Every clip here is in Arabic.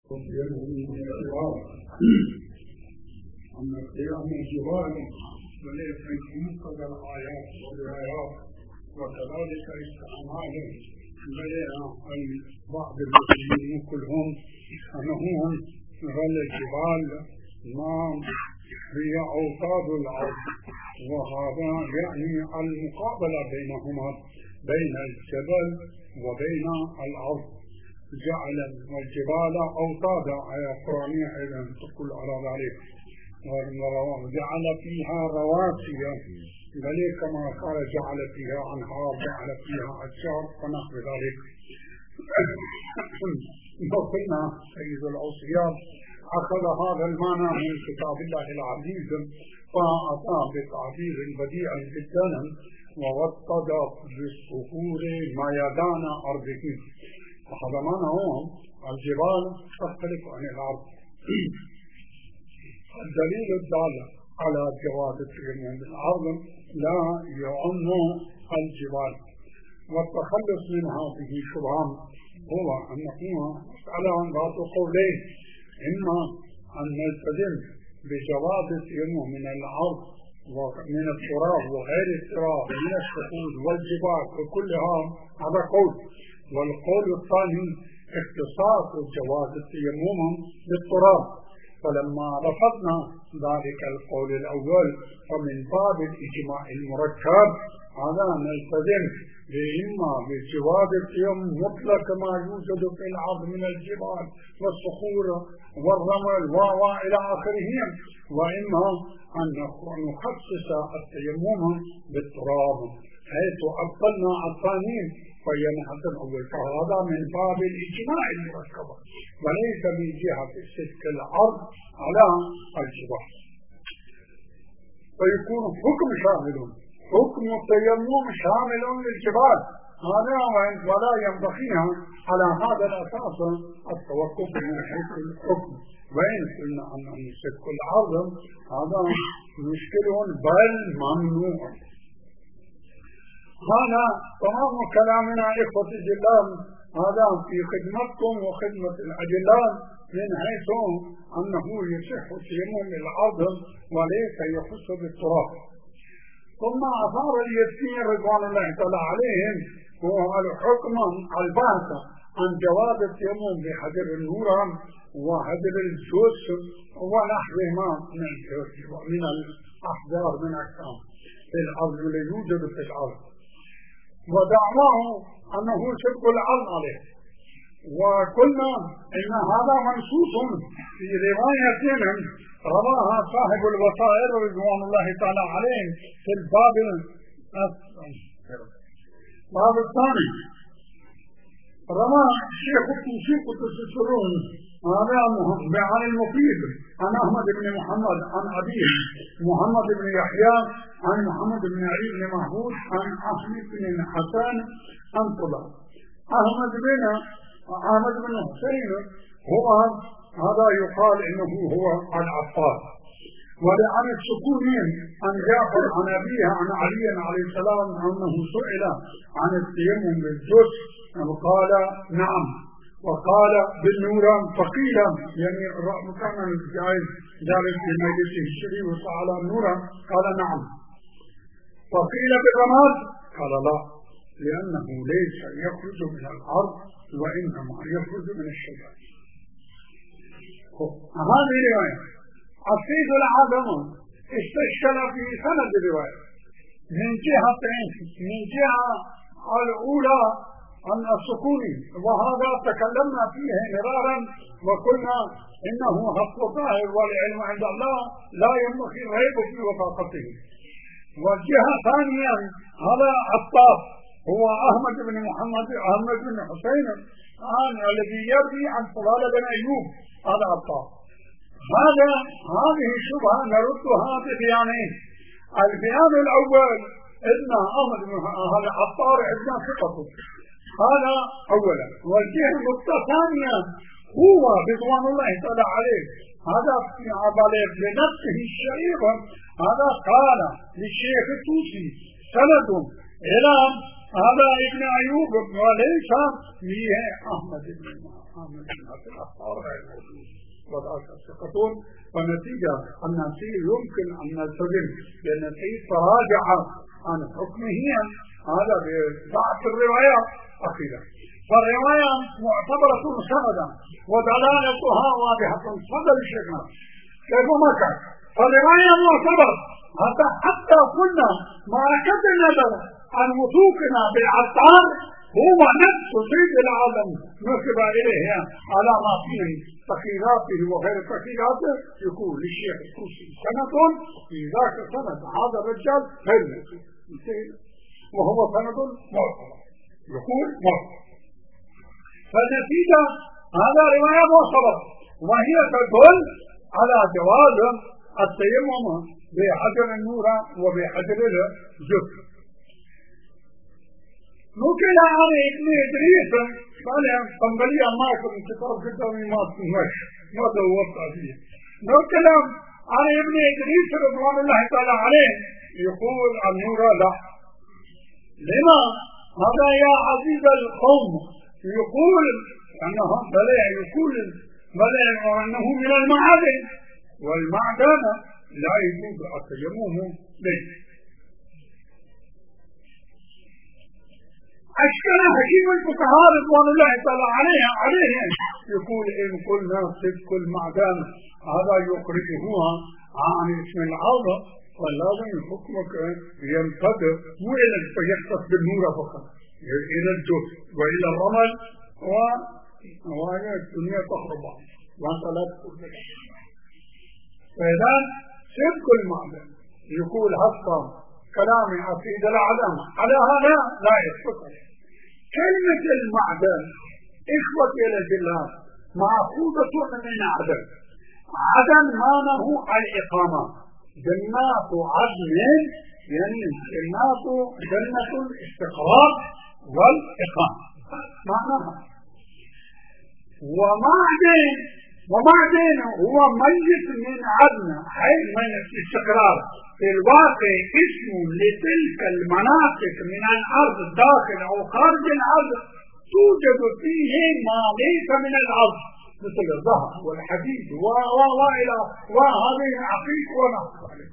أما قيام الجبال وليس ينقض الآيات والآيات وكذلك استعماله بلها بعض المسلمين كلهم أنهم غل الجبال ما هي أوتاد الأرض، وهذا يعني المقابلة بينهما بين الجبل وبين الأرض. جعل الجبال أوتادا آية قرآنية أيضا تقول على ذلك، وجعل فيها رواسي بل كما قال جعل فيها أنهار جعل فيها أشجار ونحو ذلك. وقلنا سيد الأوصياء أخذ هذا المعنى من كتاب الله العزيز فأتى بتعبير بديع جدا ووطد بالصخور ميدان أرضه. وهذا معنى الجبال تختلف عن الأرض. الدليل الدال على جواز التيمم بالأرض لا يعم الجبال، والتخلص من هذه الشبهة هو أنه مسألة ذات قولين: إما أن نلتزم بجواز التيمم من الأرض ومن التراب وغير التراب من الصخور والجبال وكلها، هذا قول. والقول الثاني اختصاص جواز التيمم بالتراب. فلما رفضنا ذلك القول الأول فمن باب الإجماع المركب هذا نلتزم إما بجواز التيمم مطلق ما يوجد في الأرض من الجبال والصخور والرمل وإلى آخره، وإما أن نخصص التيمم بالتراب حيث أبطلنا الثاني فينحط الأول. فهذا من باب الإجماع المركب وليس من جهة سلك الأرض على الجبال، فيكون حكم شامل، حكم التيمم شامل للجبال هذا، ولا ينبغيها على هذا الأساس التوقف من حيث الحكم. وإن قلنا أن سلك الأرض هذا مشكل بل ممنوع. هذا تمام كلامنا إخوة الجلال، هذا في خدمتكم وخدمة الأجلال من حيث أنه يصح التيمم الأرض وليس يخص بالتراب. ثم أثار اليسير رضوان الله تعالى عليهم هو الحكم البحث عن جواز التيمم بحجر النوران وحجر الجوس ونحوهما من الأحجار من أجسام في الأرض اللي يوجد في الأرض، ودعواه أنه سلك الأرض عليه. وقلنا إن هذا منصوص في رواية رواها صاحب الوسائل رضوان الله تعالى عليه في الباب الثاني. روى الشيخ التوفيق التسرون عن المفيد عن أحمد بن محمد عن أبيه محمد بن يحيى عن محمد بن علي بن محمود عن أحمد بن حسن عن طلع أحمد بن حسين هو هذا يقال إنه هو العطار. ولعن السكونين عن جعفر عن أبيه عن علي عليه السلام أنه سئل عن التيمم بالجوز وقال نعم، وقال بالنوران فقيل يعني كان جالس في مجلسه الشريف وسأل النورا قال نعم، فقيل بالرماد قال لا لأنه ليس يخرج من الأرض وإنما يخرج من الشجر. هذه رواية. السيد العظم استشكل في سند الرواية من جهة الأولى عن السكوني، وهذا تكلمنا فيه مرارا وقلنا إنه حق ظاهر والعلم عند الله لا ينبغي الريب في وثاقته. والجهة ثانيا هذا عطاف هو أحمد بن محمد أحمد بن حسين الذي يروي عن فضال بن أيوب هذا عطاف. هذه الشبهة نردها ببيانين. البيان الأول إن أحمد بن هذا عطار ابن ثقته هذا أولا، والجهة الثانية هو رضوان الله تعالى عليه هذا في عبالة لنفسه الشريفة هذا قال للشيخ التوسي سند إلى هذا ابن أيوب وليس فيه أحمد بن ناصر أخبار غير موجود وذاك ثقتون. فنتيجة النسيء يمكن أن نلتزم بالنسيء تراجع عن حكمه هذا بضعف الرواية أخيرا. فالرواية معتبرة سندا ودلالتها واضحة صدر الشيخنا كيف ما كان. فالرواية معتبرة حتى قلنا معركة النظر عن وثوقنا بالعطار هو نفس سيد العالم نسب إليه على ما فيه تقييراته وغير تقييراته يقول للشيخ الطوسي سنة في ذاك السنة هذا الرجال غير مسيح وهو سند معتبر يقول معتبر. فالنتيجة هذا رواية معتبرة وهي تدل على جواز التيمم بحجر النورة وبحجر الجف. نقل عن ابن إدريس قال قنبلية معكم كتاب قدامي ما دورت عليه. نقل عن ابن إدريس رضوان الله تعالى عليه يقول النورة لا. لما هذا يا عزيز القوم يقول أنه بلى يقول بلى وأنه من المعادن والمعدن لا يجوز التيمم به. أشكال حكيم الفقهاء رضوان الله تعالى عليه يقول إن قلنا صدق المعدن هذا يخرجها عن اسم العرض فلازم حكمك يمتد مو إلى يختص بالنور فقط إلى الجزء وإلى الرمل وهي الدنيا تخرب وأنت لا تقول لك. فإذا صدق المعدن يقول حتى كلامي أفيد العدم على هذا لا يصدق. كلمة المعدن إخوتي الأجلاء مأخوذة من عدن. عدن معناه الإقامة. جنات عدن يعني جنة الاستقرار والإقامة معناها. ومعدن هو ميت من عدن حيث من الاستقرار. في الواقع اسم لتلك المناطق من الأرض داخل أو خارج الأرض توجد فيه ما ليس من الأرض مثل الذهب والحديد وهذه العقيق ونحو ذلك.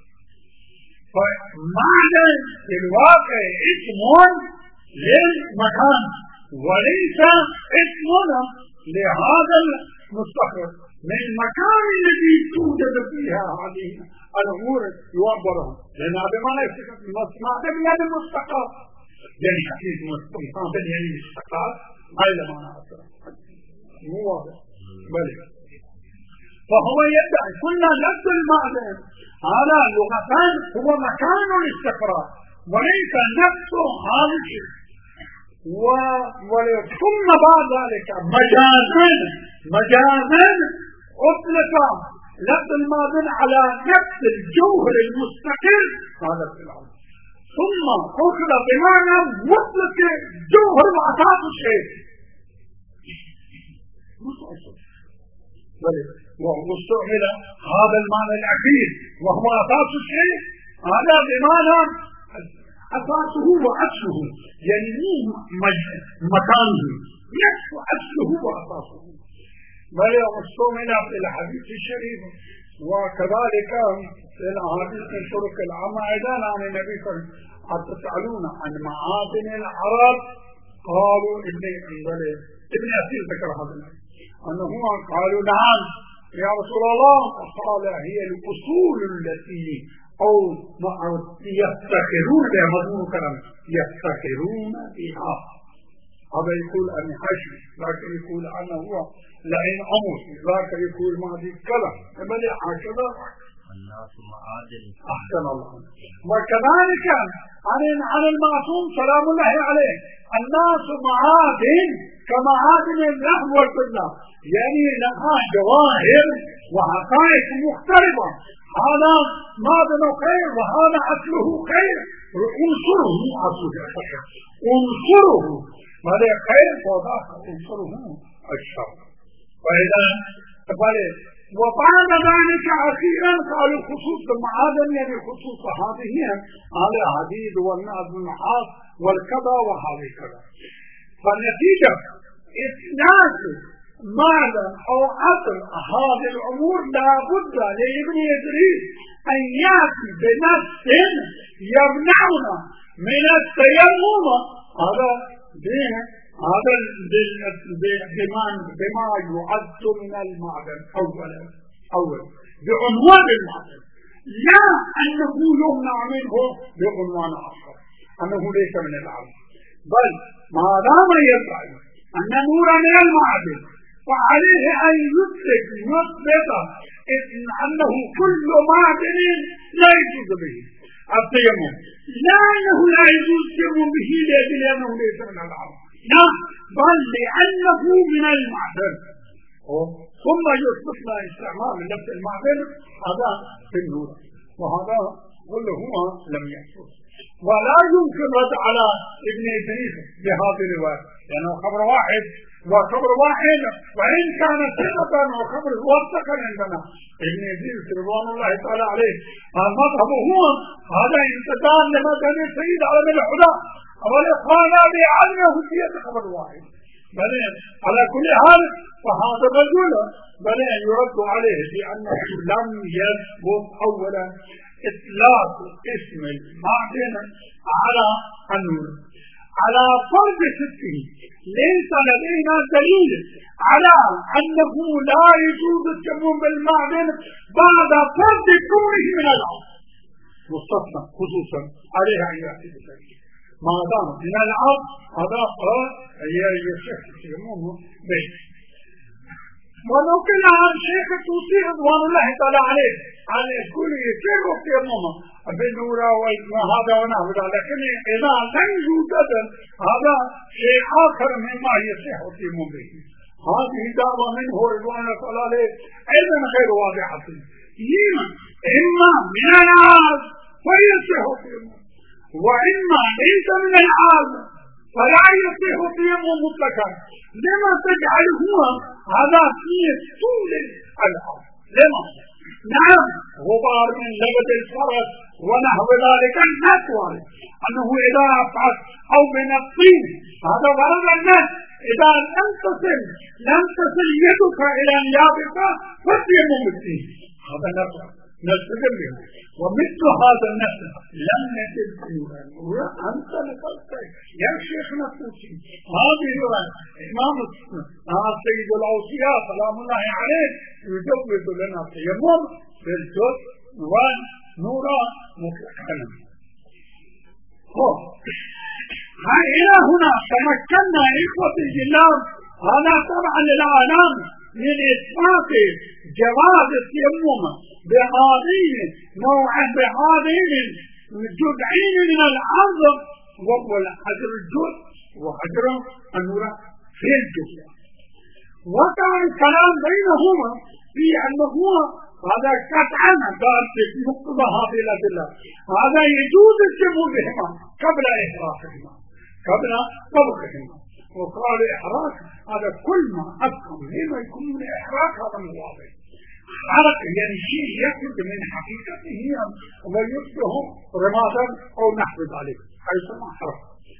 فمعدن في الواقع اسم للمكان وليس اسم لهذا المستقر من المكان الذي توجد فيها هذه الأمور يعبرها. لأن هذا ما معدن يعني مستقر يعني حديث معدن يعني مستقر هذا ما نعرفه مو واضح بل فهو يدعي كل لفظ المعدن على لغتان هو مكان الاستقرار وليس نفس هذا الشيء. ثم بعد ذلك مجازا أطلق لفظ المعدن على نفس الجوهر المستقر هذا في الأرض ثم أخذ بمعنى مطلق جوهر وأساس الشيء واستعمل هذا المعنى الأخير وهو أساس الشيء هذا بمعنى أساسه وأصله يعني مكانه يكفي أصله وأساسه بل واستعمل في الحديث الشريف وكذلك في الأحاديث الطرق العامة أيضا عن النبي صلى الله عليه وسلم تسألون عن معادن العرب قالوا ابن أسير ذكر هذا أنه قالوا نعم يا رسول الله قال هي الأصول التي أو يفتخرون بها مضمون كلام يفتخرون بها. هذا يقول أن حشو لكن يقول أنه هو لئن أمر ذاك يقول ما دي كلام بل هكذا الناس معادن أحسن الله. وكذلك عن المعصوم سلام الله عليه الناس معادن كمعادن اللحم والفضة يعني لها جواهر وحقائق مختلفة. هذا معدن خير وهذا أصله خير عنصره هذا خير وذاك عنصره الشر. فإذا وبعد ذلك أخيرا قالوا خصوص المعادن يعني خصوص هذه على الحديد والنحاس والكذا وهذه كذا. فالنتيجة إثناء ماذا أو أثر هذه الأمور لا بد لابن إدريس أن يأتي بنص يمنعنا من التيمم هذا بما يعد من المعدن أولا بعنوان المعدن، لا أنه يمنع منه بعنوان آخر أنه ليس من العالم، بل ما دام يدعي أن نور من المعدن فعليه أن يثبت أنه كل معدن لا يجوز به التيمم، لا أنه لا يجوز التيمم به لأنه ليس من العالم، لا، بل لأنه من المعدن. ثم يثبتنا استعمال نفس المعدن هذا في النور، وهذا كله هو لم يحصل. ولا يمكن رد على ابن إدريس بهذه الرواية لأنه خبر واحد وخبر واحد، وإن كان ثقة وخبر موثقا عندنا ابن إدريس رضوان الله تعالى عليه المذهب هو هذا انتقال لمذهب السيد على من الهدى والإخوان بعلمه هدية خبر واحد، بل على كل حال فهذا الرجل بل يرد عليه بأنه لم يثبت أولا إطلاق اسم المعدن على النور على فرض صدقه. ليس لدينا دليل على أنه لا يجوز التيمم بالمعدن بعد فرض كونه من الأرض مستثنى خصوصا عليه أن يأتي بذلك ما دام من الأرض هذا يصح التيمم به. ونقل عن شيخ الطوسي رضوان الله تعالى عليه عن كل يصير التيمم بالنور وهذا ونحو ذلك، لكن إذا لم يوجد هذا شيء آخر مما يصح التيمم به. هذه دعوة منه رضوان الله تعالى عليه أيضا غير واضحة، إما من العالم فيصح التيمم، وإما ليس من العالم فلا يصح التيمم مطلقا. لما تجعل هو هذا في طول الأرض؟ لما؟ نعم غبار من لبد الفرس ونحو ذلك الناس وارد أنه إذا أفعل أو من الطين هذا ورد الناس إذا لم تصل يدك إلى اليابسة فالتيمم الطين هذا نستدل به. ومثل هذا النفس لم نجد فيها وأنت نقلت يا شيخنا الطوسي هذه الرواية إمام السيد الأوصياء سلام الله عليه يجوز لنا التيمم بالجزء ونورا مطلقا. إلى هنا تمكنا إخوتي الجلال هذا طبعا للعالم من إثبات جواز التيمم بهذين الجزئين من الأرض، وهو حجر الجزء وحجر النور في الجزء. وكان الكلام بينهما في أنه هذا قطعا في مقتضى هذه الأدلة هذا يجوز التيمم بهما قبل إحراقهما قبل طبخهما. وقال إحراق هذا كل ما أذكر لما يكون من إحراق هذا مواضع حرق يعني شيء يخرج من حقيقته ويصبح رمادا أو نحو ذلك يسمى حرق.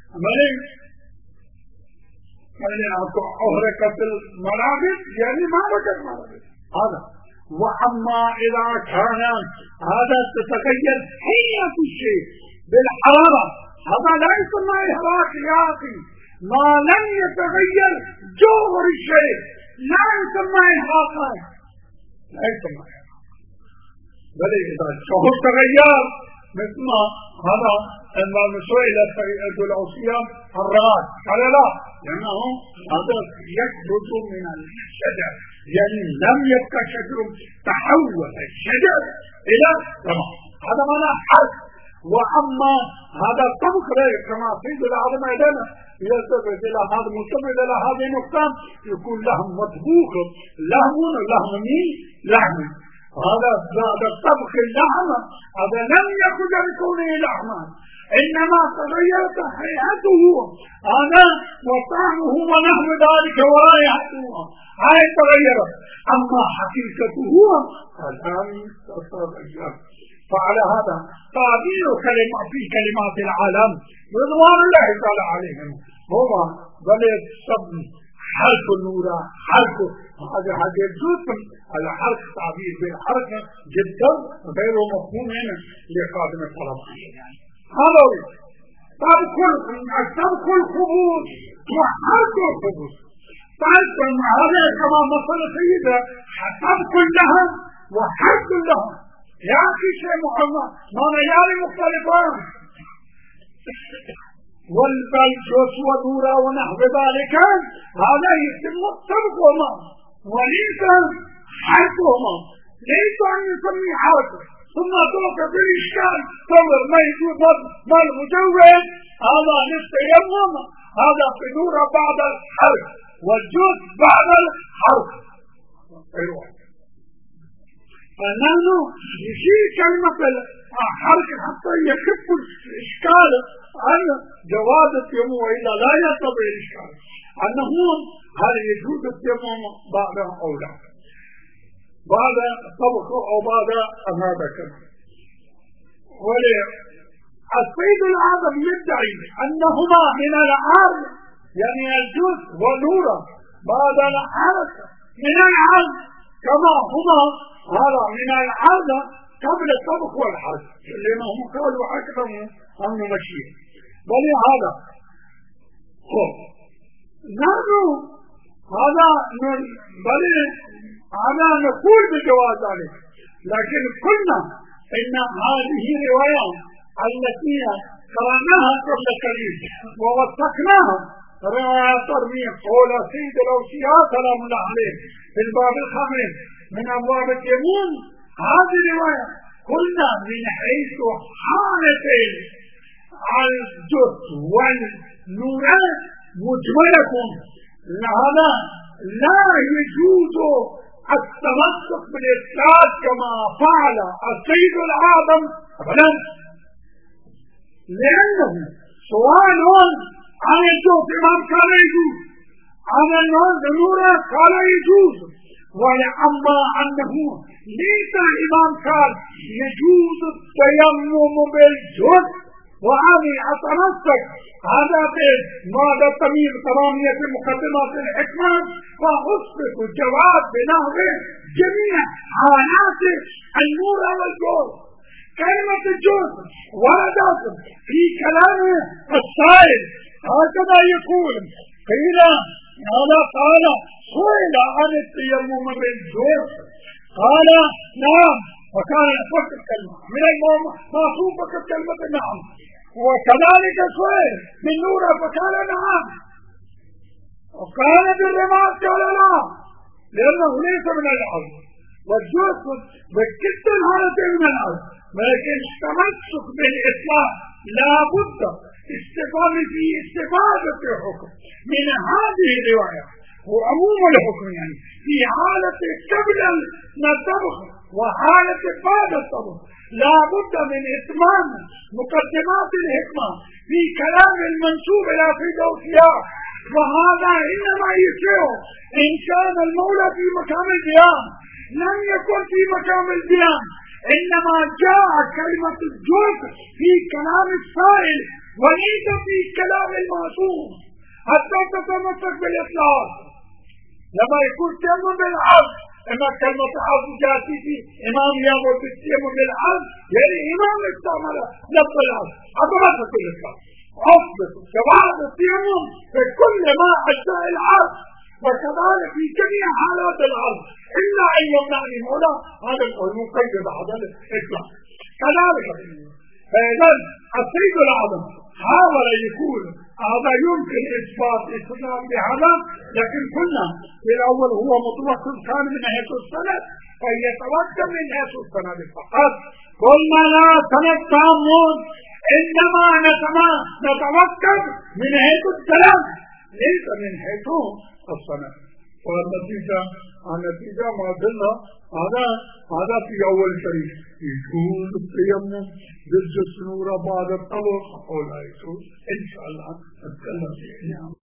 أهرقت الملابس يعني ما وجد ملابس هذا. وأما إذا كان هذا تتغير هيئة الشيء بالحرارة هذا لا يسمى إحراق يا أخي. ما لم يتغير جوهر الشيء لا يسمى إحراقا، لا يسمى إحراقا، بل إذا الجوهر تغير مثل هذا عندما سئل السيد الأوصياء الرماد قال لا لأنه هذا يخرج من الشجر يعني لم يبقى شجر تحول الشجر إلى رماد هذا معنى حرق. وأما هذا الطبخ كما سيد العظم عندنا يلتفت إلى هذا ملتفت إلى هذه النقطة يكون لهم مطبوخ لهم لحم هذا الطبخ اللحم هذا لم يكن بكونه لحما إنما تغيرت هيئته هذا وطعمه ونحو ذلك ورائحته هاي تغيرت. أما حقيقته الآن تتغير فعلى هذا تعبير في كلمات العالم رضوان الله تعالى عليهم هو بل حرك النور حرك هذا يجوز على حرك تعبير بالحركة جدا غير مفهوم هنا لقادم الطلب هذا تبكي الخبوز وحرك الخبوز تعرف هذا كما مثل سيدة تبكي لها وحرك لها يا أخي شيء محمد ما نيالي مختلفان والبلجوس ودورا ونحو ذلك هذا يتم سبقهما وليس حركهما ليس أن يسمي حرك ثم توقع بالإشكال صور ما يجوز ما المجوز هذا للتيمم هذا حضور بعد الحرك والجوز بعد الحرك أيوة فنحن نشير كلمة الحرك حتى يخف الإشكال عن جواز التيمم وإلا لا يستطيع الإشكال أنه هل يجوز التيمم بعد أو لا بعد طبخ أو بعد هذا كذا والسيد العظم يدعي أنهما من العرض يعني الجزء والنور بعد الحرك من العرض كما هما هذا من العرض قبل الطبخ والحرك لأنهم قالوا أكرموا أن نمشي بل هذا هو نحن هذا بل هذا نقول بجواز ذلك لكن قلنا إن هذه رواية التي قرأناها قبل قليل ووثقناها رواية ترميم قول سيد الأوصياء سلام الله عليه في الباب الخامس من أبواب التيمم هذه الرواية قلنا من حيث حالتين الجزء والنوران مجملة هذا لا يجوز التمسك بالإسلام كما فعل السيد العظم أبدا لأنه سؤال عن الجزء إمام قال يجوز عن النور قال يجوز ولأما أنه ليس الإمام قال يجوز التيمم بالجزء وأني أتمسك هذا بعد تمامية مقدمات الحكمة فأثبت الجواب بنحو جميع حالات النور والجزء كلمة الجزء وردت في كلام السائل هكذا يقول قيل هذا قال سئل عن التيمم بالجزء قال نعم وكان يفك الكلمة من معصوفة كلمة نعم وكذلك سئل بالنور فقال نعم وقال بالرماد قال لا لأنه ليس من الأرض والجزء بكت الحالة من الأرض ولكن التمسك بالإطلاق لا بد في استفادة الحكم من هذه الرواية وعموم الحكم يعني في حالة قبل الطبخ وحالة بعد الطبخ لا بد من إتمام مقدمات الحكمة في كلام المنسوب إلى فردوسية وهذا إنما يصير إن كان المولى في مكان البيان لم يكن في مكان البيان إنما جاء كلمة الجزء في كلام السائل وليس في كلام المعصوم حتى تتمسك بالإطلاق لما يكون تيمم بالعرض إما كلمة عرض جاتي في إمام يامر بالتيمم بالعرض يعني إمام استعمل لفظ العرض أتمسك بالإطلاق أصبت جواز التيمم في كل ما أجزاء العرض وكذلك في جميع حالات العرض إلا أن يمنعني مولا هذا المقيد هذا الإطلاق كذلك فإذا السيد العظم حاول يقول هذا يمكن إثبات استدلال بهذا لكن قلنا في الأول هو مطلق كان من حيث السند فيتوقع من حيث السند فقط قلنا لا سند تامون إنما نتوقع من حيث السلام ليس من حيث السند والنتيجة ما قلنا هذا في أول شريف يجوز التيمم بالجسم بعد الطبخ أو لا يجوز إن شاء الله نتكلم فيه.